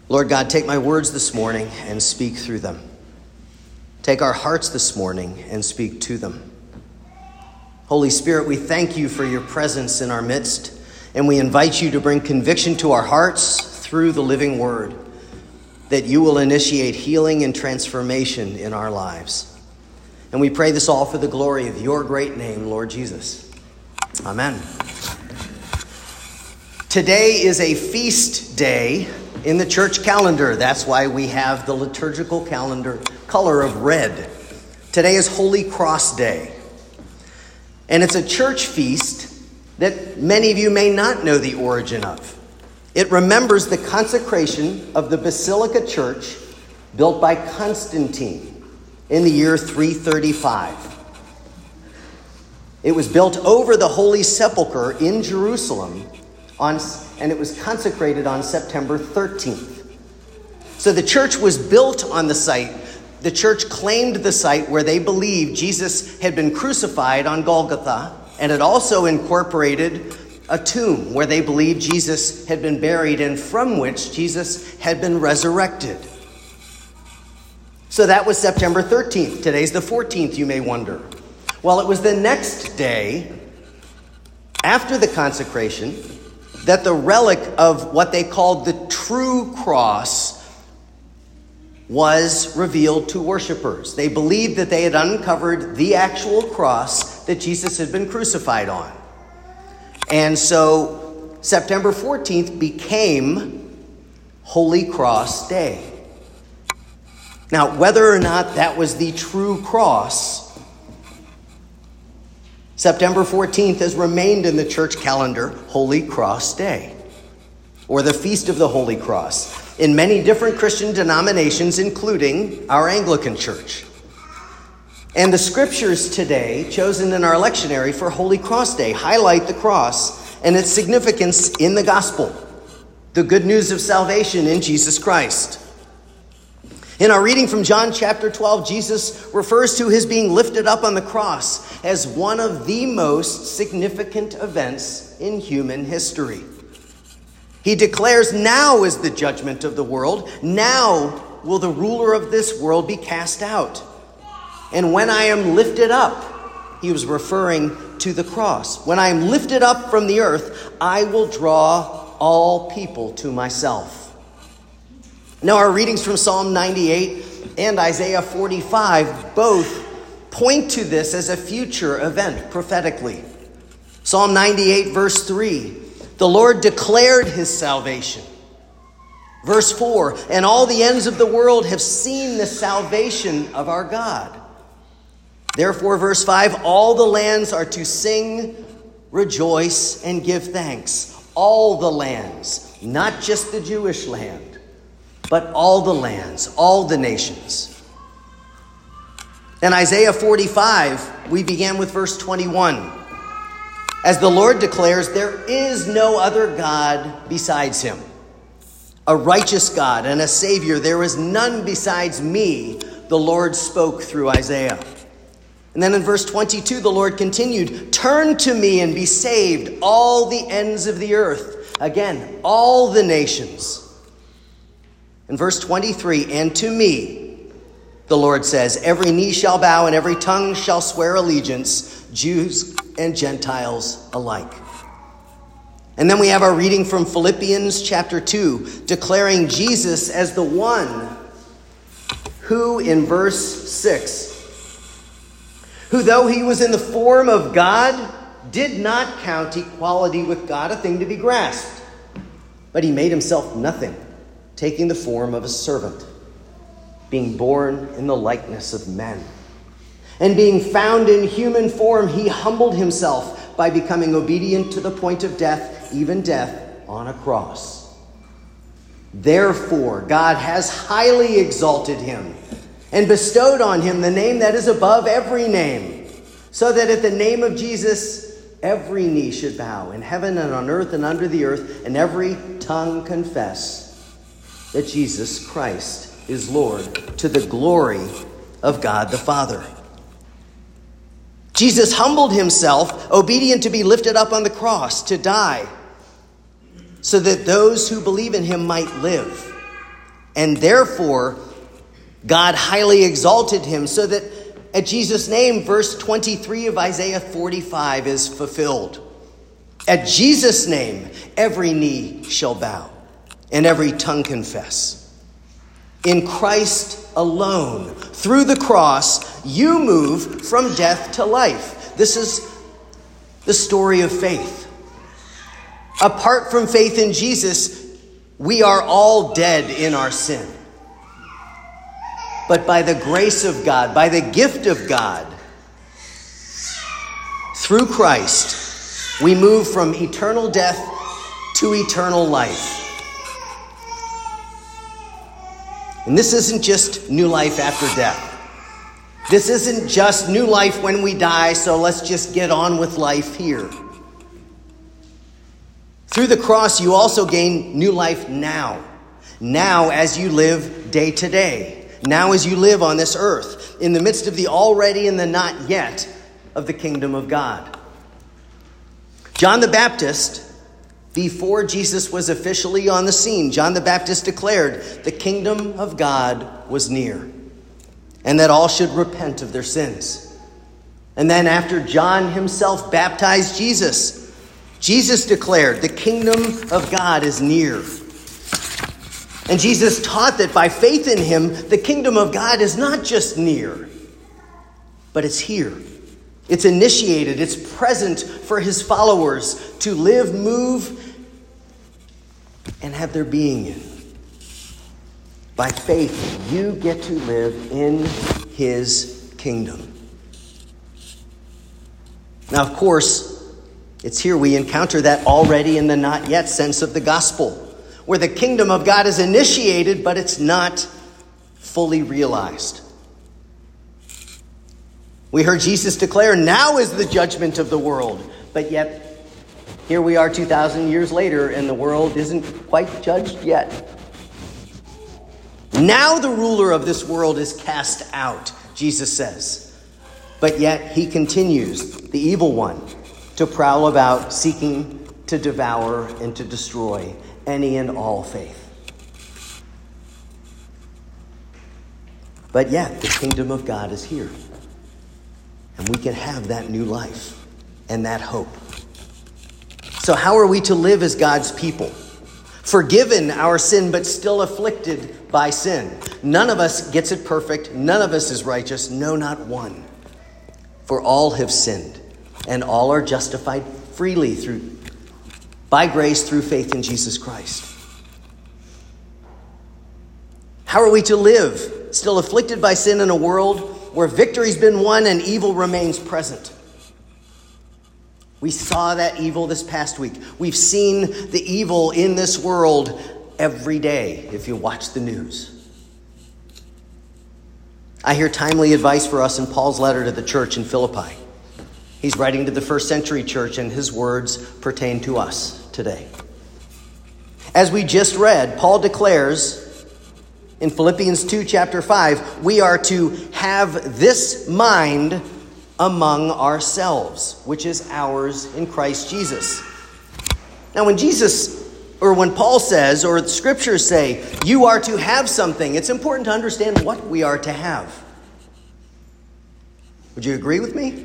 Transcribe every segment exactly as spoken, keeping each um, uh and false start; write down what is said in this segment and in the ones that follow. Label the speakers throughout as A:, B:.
A: Lord God, take my words this morning and speak through them. Take our hearts this morning and speak to them. Holy Spirit, we thank you for your presence in our midst, and we invite you to bring conviction to our hearts through the living word, that you will initiate healing and transformation in our lives. And we pray this all for the glory of your great name, Lord Jesus. Amen. Today is a feast day in the church calendar. That's why we have the liturgical calendar color of red. Today is Holy Cross Day. And it's a church feast that many of you may not know the origin of. It remembers the consecration of the Basilica Church built by Constantine in the year three thirty-five. It was built over the Holy Sepulchre in Jerusalem, on, and it was consecrated on September thirteenth. So the church was built on the site. The church claimed the site where they believed Jesus had been crucified on Golgotha, and it also incorporated a tomb where they believed Jesus had been buried and from which Jesus had been resurrected. So that was September thirteenth. Today's the fourteenth, you may wonder. Well, it was the next day after the consecration that the relic of what they called the true cross was revealed to worshipers. They believed that they had uncovered the actual cross that Jesus had been crucified on. And so September fourteenth became Holy Cross Day. Now, whether or not that was the true cross, September fourteenth has remained in the church calendar Holy Cross Day, or the Feast of the Holy Cross, in many different Christian denominations, including our Anglican Church. And the scriptures today, chosen in our lectionary for Holy Cross Day, highlight the cross and its significance in the gospel, the good news of salvation in Jesus Christ. In our reading from John chapter twelve, Jesus refers to his being lifted up on the cross as one of the most significant events in human history. He declares, "Now is the judgment of the world. Now will the ruler of this world be cast out. And when I am lifted up," he was referring to the cross, "when I am lifted up from the earth, I will draw all people to myself." Now, our readings from Psalm ninety-eight and Isaiah forty-five both point to this as a future event prophetically. Psalm ninety-eight, verse three, "The Lord declared his salvation." Verse four, "And all the ends of the world have seen the salvation of our God." Therefore, verse five, "All the lands are to sing, rejoice, and give thanks." All the lands, not just the Jewish land, but all the lands, all the nations. In Isaiah forty-five, we began with verse twenty-one. As the Lord declares, there is no other God besides him. A righteous God and a Savior, there is none besides me, the Lord spoke through Isaiah. And then in verse twenty-two, the Lord continued, "Turn to me and be saved, all the ends of the earth." Again, all the nations. In verse twenty-three, "And to me," the Lord says, "every knee shall bow and every tongue shall swear allegiance, Jews and Gentiles alike." And then we have our reading from Philippians chapter two, declaring Jesus as the one who, in verse six, "who though he was in the form of God, did not count equality with God a thing to be grasped, but he made himself nothing, taking the form of a servant, being born in the likeness of men. And being found in human form, he humbled himself by becoming obedient to the point of death, even death on a cross. Therefore, God has highly exalted him and bestowed on him the name that is above every name, so that at the name of Jesus, every knee should bow in heaven and on earth and under the earth, and every tongue confess that Jesus Christ is Lord, to the glory of God the Father." Jesus humbled himself, obedient to be lifted up on the cross, to die, so that those who believe in him might live. And therefore, God highly exalted him so that at Jesus' name, verse twenty-three of Isaiah forty-five is fulfilled. At Jesus' name, every knee shall bow and every tongue confess. In Christ alone, through the cross, you move from death to life. This is the story of faith. Apart from faith in Jesus, we are all dead in our sin. But by the grace of God, by the gift of God, through Christ, we move from eternal death to eternal life. And this isn't just new life after death. This isn't just new life when we die, so let's just get on with life here. Through the cross, you also gain new life now. Now as you live day to day. Now as you live on this earth, in the midst of the already and the not yet of the kingdom of God. John the Baptist, before Jesus was officially on the scene, John the Baptist declared the kingdom of God was near, and that all should repent of their sins. And then after John himself baptized Jesus, Jesus declared the kingdom of God is near. And Jesus taught that by faith in him, the kingdom of God is not just near, but it's here. It's initiated. It's present for his followers to live, move, and have their being in. By faith, you get to live in his kingdom. Now, of course, it's here we encounter that already and the not yet sense of the gospel, where the kingdom of God is initiated, but it's not fully realized. We heard Jesus declare, now is the judgment of the world. But yet, here we are two thousand years later, and the world isn't quite judged yet. Now the ruler of this world is cast out, Jesus says. But yet he continues, the evil one, to prowl about, seeking to devour and to destroy any and all faith. But yet, the kingdom of God is here. And we can have that new life and that hope. So how are we to live as God's people? Forgiven our sin, but still afflicted by sin. None of us gets it perfect. None of us is righteous. No, not one. For all have sinned, and all are justified freely through, by grace through faith in Jesus Christ. How are we to live, still afflicted by sin in a world where victory's been won and evil remains present? We saw that evil this past week. We've seen the evil in this world every day if you watch the news. I hear timely advice for us in Paul's letter to the church in Philippi. He's writing to the first century church, and his words pertain to us today. As we just read, Paul declares in Philippians two, chapter five, we are to have this mind among ourselves, which is ours in Christ Jesus. Now, when Jesus, or when Paul says, or the scriptures say, you are to have something, it's important to understand what we are to have. Would you agree with me?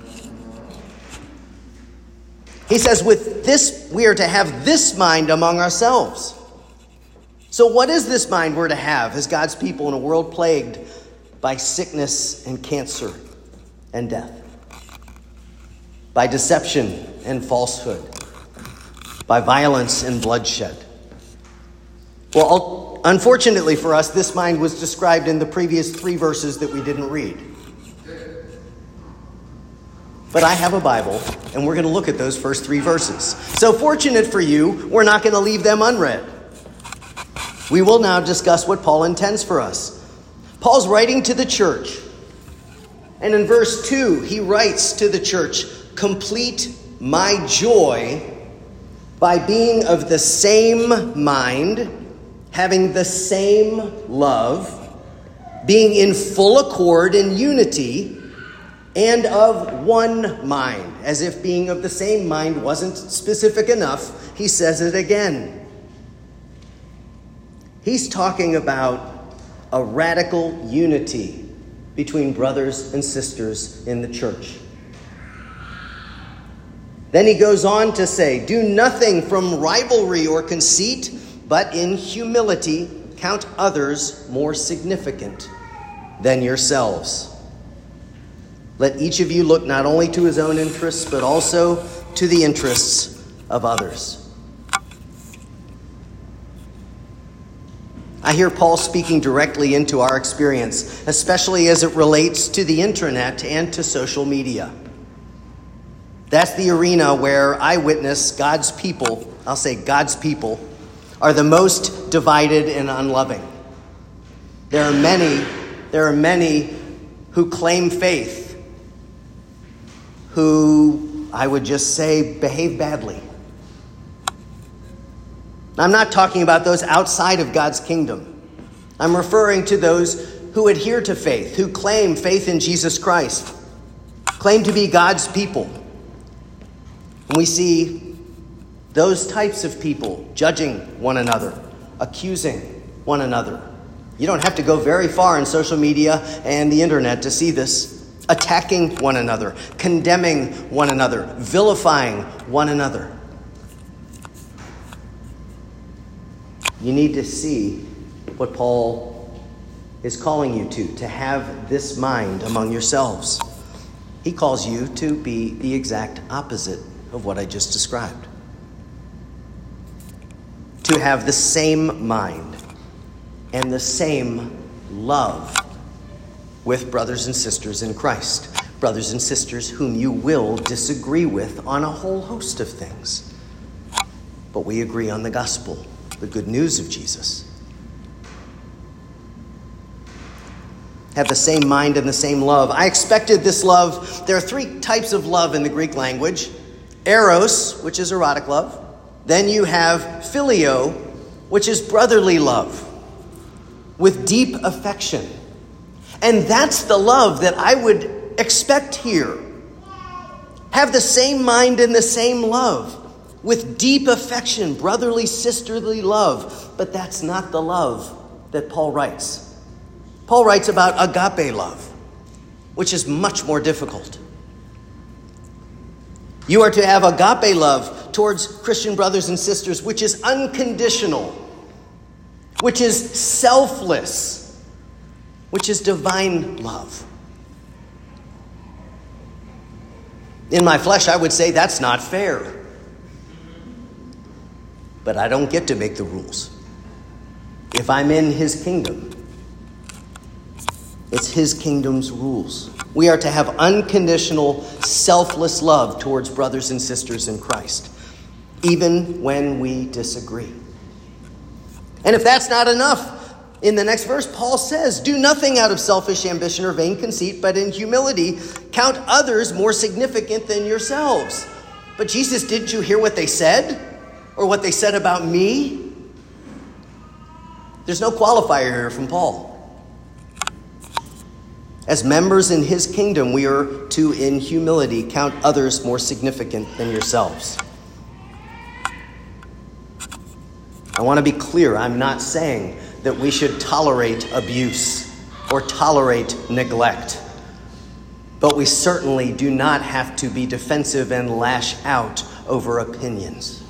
A: He says, with this, we are to have this mind among ourselves. So what is this mind we're to have as God's people in a world plagued by sickness and cancer and death, by deception and falsehood, by violence and bloodshed? Well, unfortunately for us, this mind was described in the previous three verses that we didn't read. But I have a Bible, and we're going to look at those first three verses. So fortunate for you, we're not going to leave them unread. We will now discuss what Paul intends for us. Paul's writing to the church. And in verse two, he writes to the church, complete my joy by being of the same mind, having the same love, being in full accord and unity, and of one mind. As if being of the same mind wasn't specific enough, he says it again. He's talking about a radical unity between brothers and sisters in the church. Then he goes on to say, do nothing from rivalry or conceit, but in humility count others more significant than yourselves. Let each of you look not only to his own interests, but also to the interests of others. I hear Paul speaking directly into our experience, especially as it relates to the internet and to social media. That's the arena where I witness God's people, I'll say God's people, are the most divided and unloving. There are many, there are many who claim faith, who, I would just say, behave badly. I'm not talking about those outside of God's kingdom. I'm referring to those who adhere to faith, who claim faith in Jesus Christ, claim to be God's people. And we see those types of people judging one another, accusing one another. You don't have to go very far in social media and the internet to see this. Attacking one another, condemning one another, vilifying one another. You need to see what Paul is calling you to, to have this mind among yourselves. He calls you to be the exact opposite of what I just described. To have the same mind and the same love with brothers and sisters in Christ. Brothers and sisters whom you will disagree with on a whole host of things. But we agree on the gospel, the good news of Jesus. Have the same mind and the same love. I expected this love. There are three types of love in the Greek language. Eros, which is erotic love. Then you have phileo, which is brotherly love, with deep affection. And that's the love that I would expect here. Have the same mind and the same love, with deep affection, brotherly, sisterly love. But that's not the love that Paul writes. Paul writes about agape love, which is much more difficult. You are to have agape love towards Christian brothers and sisters, which is unconditional, which is selfless, which is divine love. In my flesh, I would say that's not fair. But I don't get to make the rules. If I'm in his kingdom, it's his kingdom's rules. We are to have unconditional, selfless love towards brothers and sisters in Christ, even when we disagree. And if that's not enough, in the next verse, Paul says, do nothing out of selfish ambition or vain conceit, but in humility count others more significant than yourselves. But Jesus, didn't you hear what they said? Or what they said about me? There's no qualifier here from Paul. As members in his kingdom, we are to, in humility, count others more significant than yourselves. I want to be clear. I'm not saying that we should tolerate abuse or tolerate neglect. But we certainly do not have to be defensive and lash out over opinions.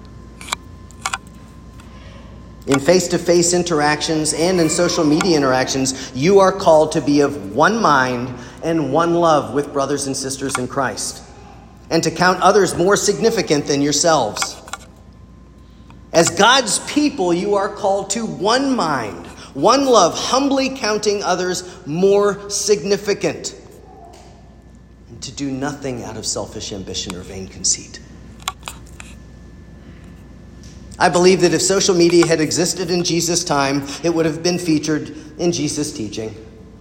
A: In face-to-face interactions and in social media interactions, you are called to be of one mind and one love with brothers and sisters in Christ, and to count others more significant than yourselves. As God's people, you are called to one mind, one love, humbly counting others more significant, and to do nothing out of selfish ambition or vain conceit. I believe that if social media had existed in Jesus' time, it would have been featured in Jesus' teaching.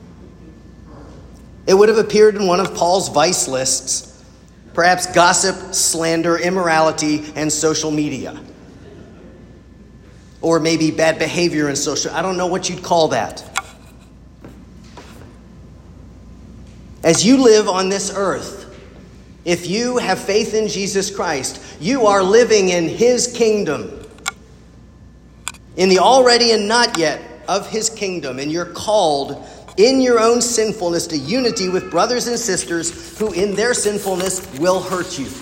A: It would have appeared in one of Paul's vice lists, perhaps gossip, slander, immorality, and social media. Or maybe bad behavior in social, I don't know what you'd call that. As you live on this earth, if you have faith in Jesus Christ, you are living in his kingdom. in the already and not yet of his kingdom, and you're called in your own sinfulness to unity with brothers and sisters who in their sinfulness will hurt you.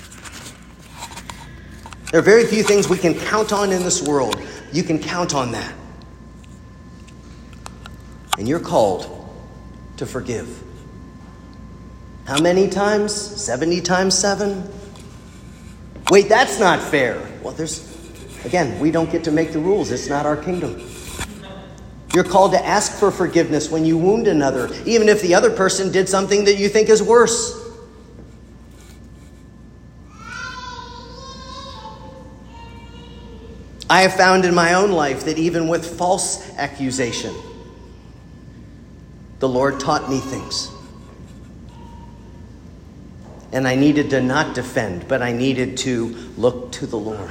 A: There are very few things we can count on in this world. You can count on that. And you're called to forgive. How many times? seventy times seven? Wait, that's not fair. Well, there's, again, we don't get to make the rules. It's not our kingdom. You're called to ask for forgiveness when you wound another, even if the other person did something that you think is worse. I have found in my own life that even with false accusation, the Lord taught me things. And I needed to not defend, but I needed to look to the Lord.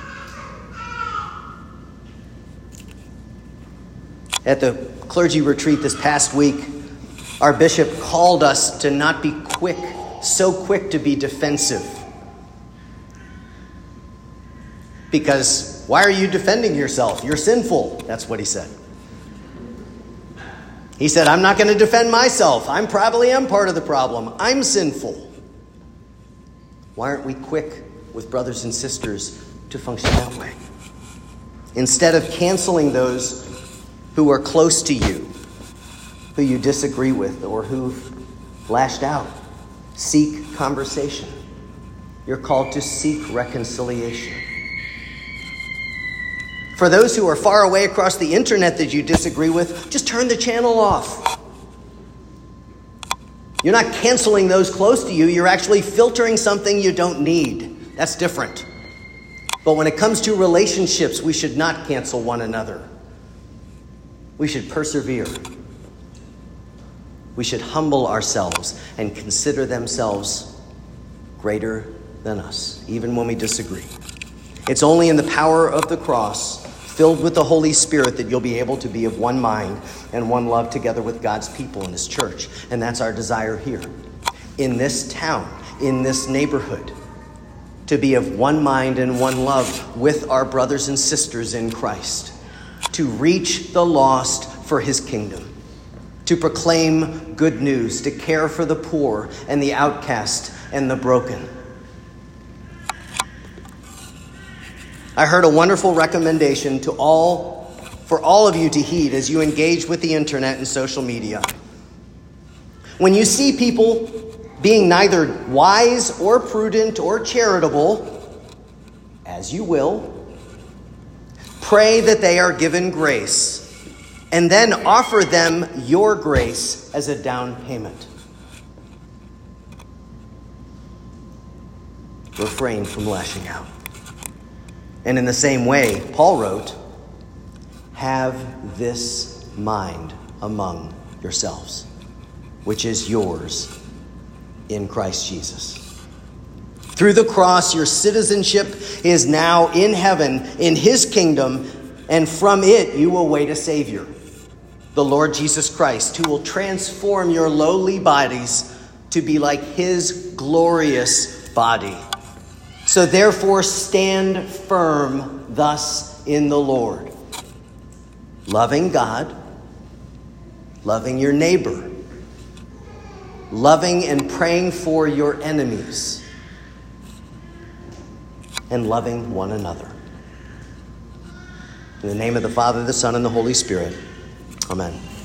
A: At the clergy retreat this past week, our bishop called us to not be quick, so quick to be defensive. Because why are you defending yourself? You're sinful. That's what he said. He said, I'm not going to defend myself. I probably am part of the problem. I'm sinful. Why aren't we quick with brothers and sisters to function that way? Instead of canceling those who are close to you, who you disagree with, or who've lashed out, seek conversation. You're called to seek reconciliation. For those who are far away across the internet that you disagree with, just turn the channel off. You're not canceling those close to you. You're actually filtering something you don't need. That's different. But when it comes to relationships, we should not cancel one another. We should persevere. We should humble ourselves and consider themselves greater than us, even when we disagree. It's only in the power of the cross, filled with the Holy Spirit, that you'll be able to be of one mind and one love together with God's people in his church. And that's our desire here, in this town, in this neighborhood, to be of one mind and one love with our brothers and sisters in Christ, to reach the lost for his kingdom, to proclaim good news, to care for the poor and the outcast and the broken. I heard a wonderful recommendation to all, for all of you to heed as you engage with the internet and social media. When you see people being neither wise or prudent or charitable, as you will, pray that they are given grace, and then offer them your grace as a down payment. Refrain from lashing out. And in the same way, Paul wrote, have this mind among yourselves, which is yours in Christ Jesus. Through the cross, your citizenship is now in heaven, in his kingdom, and from it you will await a Savior, the Lord Jesus Christ, who will transform your lowly bodies to be like his glorious body. So therefore, stand firm thus in the Lord, loving God, loving your neighbor, loving and praying for your enemies, and loving one another. In the name of the Father, the Son, and the Holy Spirit. Amen.